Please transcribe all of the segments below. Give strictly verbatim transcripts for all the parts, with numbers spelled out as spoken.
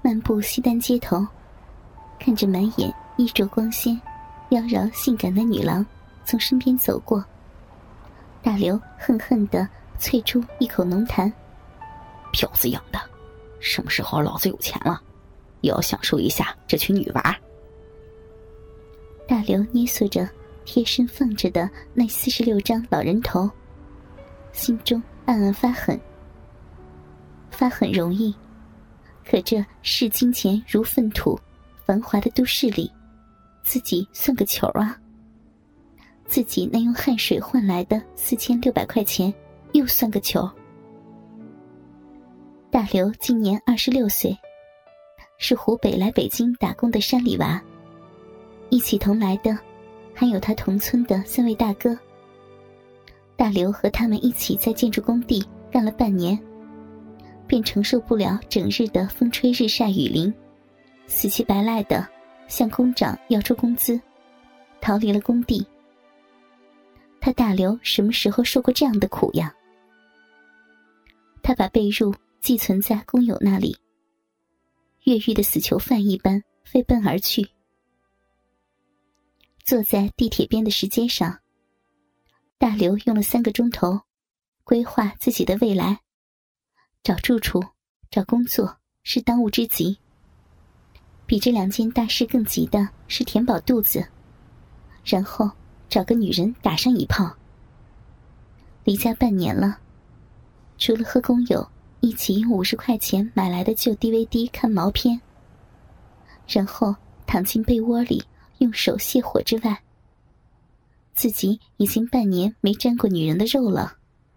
漫步西单街头，看着满眼衣着光鲜、妖娆性感的女郎从身边走过，大刘恨恨地啐出一口浓痰： 婊子养的，什么时候老子有钱了，也要享受一下这群女娃。 大刘捏塑着贴身放着的那四十六张老人头，心中暗暗发狠。发狠容易，可这视金钱如粪土、繁华的都市里，自己算个球啊！自己那用汗水换来的四千六百块钱，又算个球。大刘今年二十六岁，是湖北来北京打工的山里娃，一起同来的还有他同村的三位大哥。大刘和他们一起在建筑工地干了半年，便承受不了整日的风吹日晒雨淋，死乞白赖的向工长要出工资，逃离了工地。他大刘什么时候受过这样的苦呀？他把被褥寄存在工友那里，越狱的死囚犯一般飞奔而去。坐在地铁边的石阶上，大刘用了三个钟头规划自己的未来。找住处、找工作是当务之急，比这两件大事更急的是填饱肚子，然后找个女人打上一炮。离家半年了，除了和工友一起用五十块钱买来的旧 D V D 看毛片，然后躺进被窝里用手泄火之外，自己已经半年没沾过女人的肉了。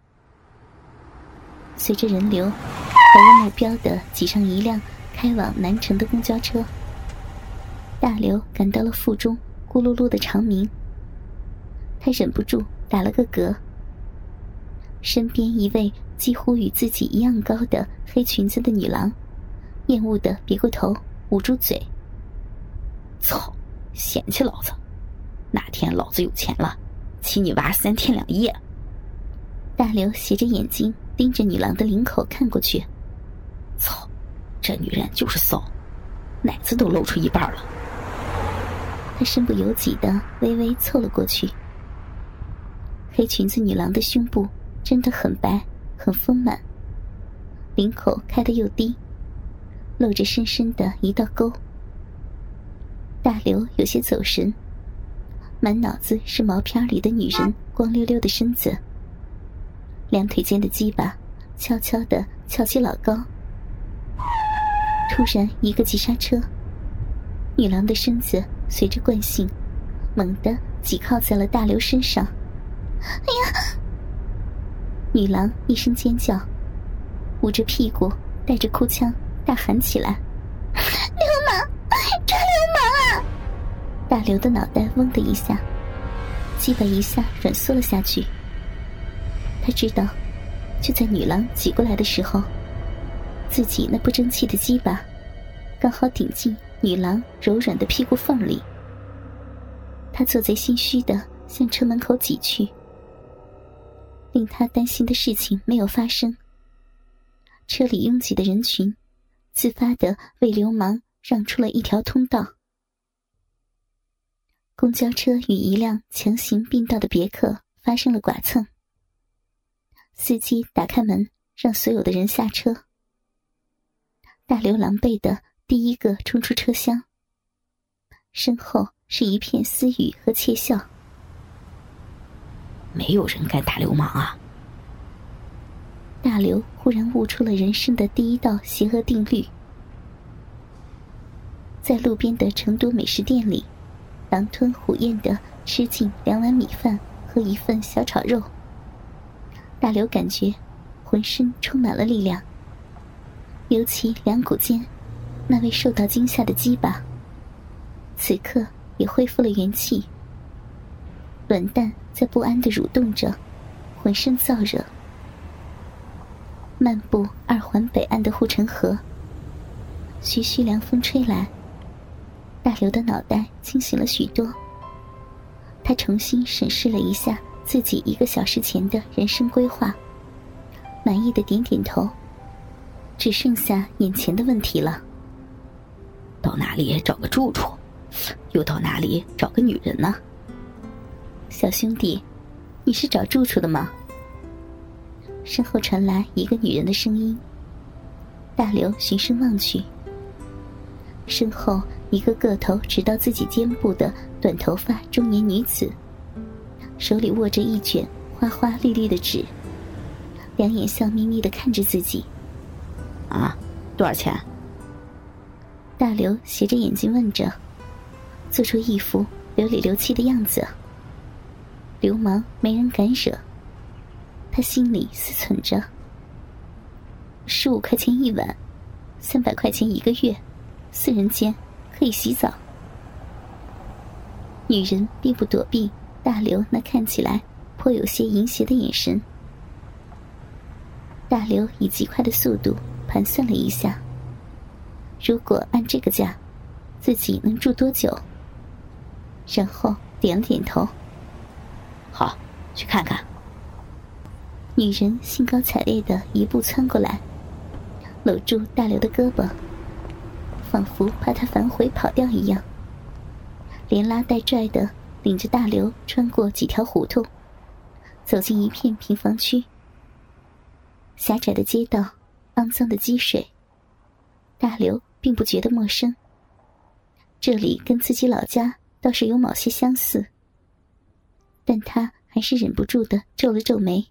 随着人流，毫无目标地挤上一辆开往南城的公交车，大刘感到了腹中咕噜噜的长鸣。他忍不住打了个嗝。身边一位几乎与自己一样高的黑裙子的女郎厌恶地别过头，捂住嘴： 操，嫌弃老子，哪天老子有钱了，请你娃三天两夜。 大刘斜着眼睛盯着女郎的领口看过去， 操，这女人就是骚，奶子都露出一半了。 他身不由己地微微凑了过去。黑裙子女郎的胸部真的很白很丰满，领口开得又低，露着深深的一道沟。大刘有些走神，满脑子是毛片里的女人光溜溜的身子，两腿间的鸡巴悄悄地翘起老高。突然一个急刹车，女郎的身子随着惯性猛地挤靠在了大刘身上。哎呀！女郎一声尖叫，捂着屁股带着哭腔大喊起来：流氓，这流氓啊！大刘的脑袋嗡的一下，鸡巴一下软缩了下去。他知道就在女郎挤过来的时候，自己那不争气的鸡巴刚好顶进女郎柔软的屁股缝里。他做贼心虚的向车门口挤去。令他担心的事情没有发生，车里拥挤的人群自发地为流氓让出了一条通道。公交车与一辆强行并道的别克发生了剐蹭，司机打开门让所有的人下车。大刘狼狈地第一个冲出车厢，身后是一片私语和窃笑。 没有人敢打流氓啊！ 大刘忽然悟出了人生的第一道邪恶定律。在路边的成都美食店里，狼吞虎咽地吃进两碗米饭和一份小炒肉。大刘感觉浑身充满了力量，尤其两股间那位受到惊吓的鸡巴，此刻也恢复了元气。卵蛋在不安地蠕动着，浑身燥热。漫步二环北岸的护城河，徐徐凉风吹来，大刘的脑袋清醒了许多。他重新审视了一下自己一个小时前的人生规划，满意的点点头，只剩下眼前的问题了。 到哪里找个住处，又到哪里找个女人呢？ 小兄弟，你是找住处的吗？身后传来一个女人的声音。大刘循声望去，身后一个个头直到自己肩部的短头发中年女子，手里握着一卷花花绿绿的纸，两眼笑眯眯地看着自己。 啊，多少钱？ 大刘斜着眼睛问着，做出一副流里流气的样子。流氓没人敢惹，他心里思忖着：十五块钱一晚，三百块钱一个月，四人间，可以洗澡。女人并不躲避大刘那看起来颇有些淫邪的眼神。大刘以极快的速度盘算了一下，如果按这个价，自己能住多久？然后点了点头。 好，去看看。 女人兴高采烈地一步窜过来，搂住大刘的胳膊，仿佛怕他反悔跑掉一样，连拉带拽地领着大刘穿过几条胡同，走进一片平房区。狭窄的街道，肮脏的积水，大刘并不觉得陌生，这里跟自己老家倒是有某些相似，但他还是忍不住地皱了皱眉。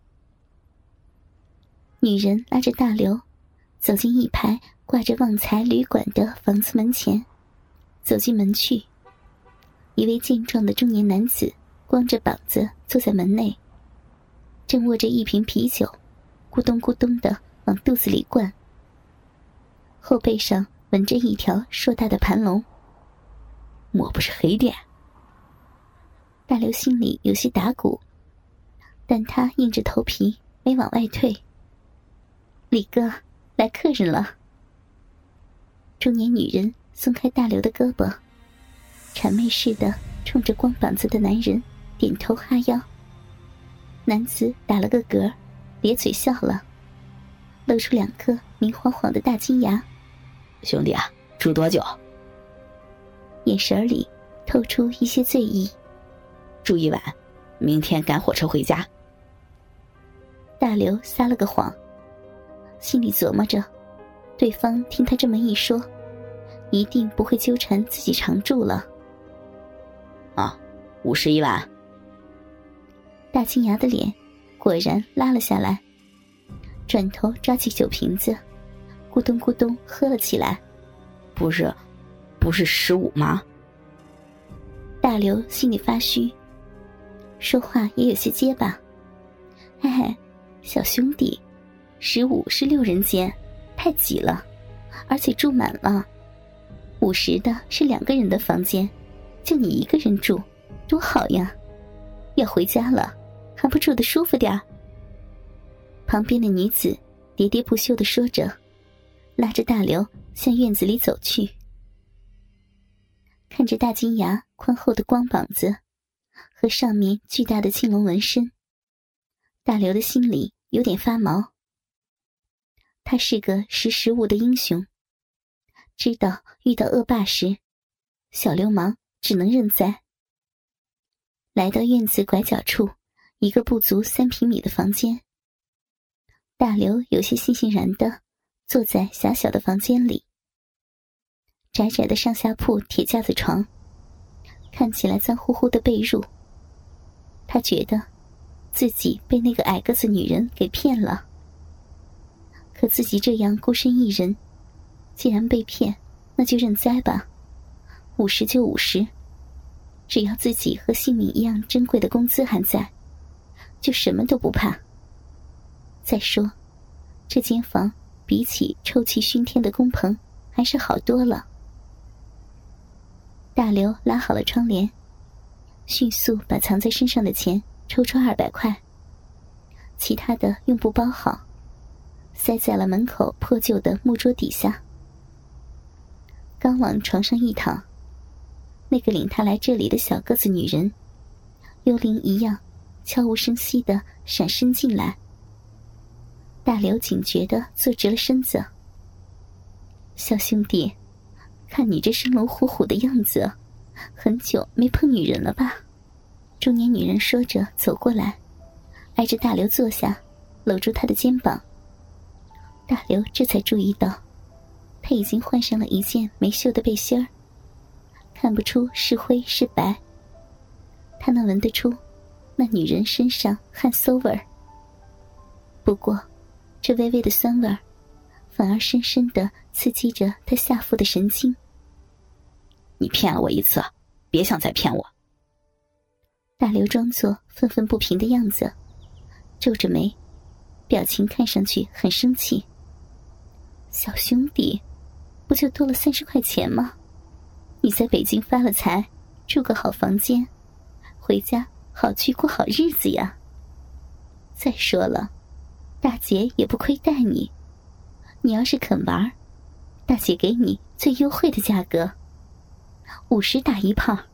女人拉着大刘走进一排挂着旺财旅馆的房子门前，走进门去，一位健壮的中年男子光着膀子坐在门内，正握着一瓶啤酒，咕咚咕咚地往肚子里灌，后背上纹着一条硕大的盘龙。 莫不是黑店？ 大刘心里有些打鼓，但他硬着头皮没往外退。李哥，来客人了。中年女人松开大刘的胳膊，谄媚似的冲着光膀子的男人点头哈腰。男子打了个嗝，咧嘴笑了，露出两颗明晃晃的大金牙。 兄弟啊，住多久？ 眼神里透出一些醉意。 住一晚，明天赶火车回家。 大刘撒了个谎，心里琢磨着，对方听他这么一说，一定不会纠缠自己常住了。 啊，五十一晚。 大金牙的脸果然拉了下来，转头抓起酒瓶子，咕咚咕咚喝了起来。 不是，不是十五吗？ 大刘心里发虚，说话也有些结巴。嘿嘿，小兄弟，十五是六人间，太挤了，而且住满了。五十的是两个人的房间，就你一个人住，多好呀！要回家了，还不住得舒服点儿？旁边的女子喋喋不休地说着，拉着大刘向院子里走去。看着大金牙宽厚的光膀子和上面巨大的青龙纹身，大刘的心里有点发毛。他是个识时务的英雄，知道遇到恶霸时，小流氓只能认栽。来到院子拐角处一个不足三平米的房间，大刘有些悻悻然地坐在狭小的房间里。窄窄的上下铺铁架子床，看起来脏乎乎的被褥。他觉得自己被那个矮个子女人给骗了。可自己这样孤身一人，既然被骗，那就认栽吧。五十就五十，只要自己和性命一样珍贵的工资还在，就什么都不怕。再说，这间房比起臭气熏天的工棚还是好多了。大刘拉好了窗帘，迅速把藏在身上的钱抽出二百块，其他的用布包好，塞在了门口破旧的木桌底下。刚往床上一躺，那个领他来这里的小个子女人幽灵一样悄无声息地闪身进来。大刘警觉地坐直了身子。小兄弟， 看你这生龙活虎的样子，很久没碰女人了吧？中年女人说着走过来，挨着大刘坐下，搂住他的肩膀。大刘这才注意到，他已经换上了一件没袖的背心儿，看不出是灰是白。他能闻得出那女人身上汗馊味儿，不过这微微的酸味儿反而深深地刺激着他下腹的神经。 你骗了我一次，别想再骗我。 大刘装作愤愤不平的样子，皱着眉，表情看上去很生气。小兄弟，不就多了三十块钱吗？你在北京发了财，住个好房间，回家好去过好日子呀。再说了，大姐也不亏待你，你要是肯玩，大姐给你最优惠的价格，五十打一炮。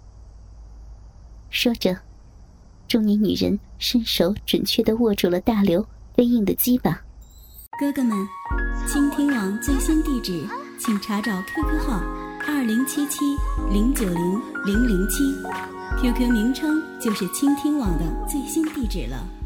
说着，中年女人伸手准确地握住了大刘微硬的鸡巴。 哥哥们，倾听网最新地址，请查找 Q Q 号二零七七零九零零零七 ，Q Q 名称就是倾听网的最新地址了。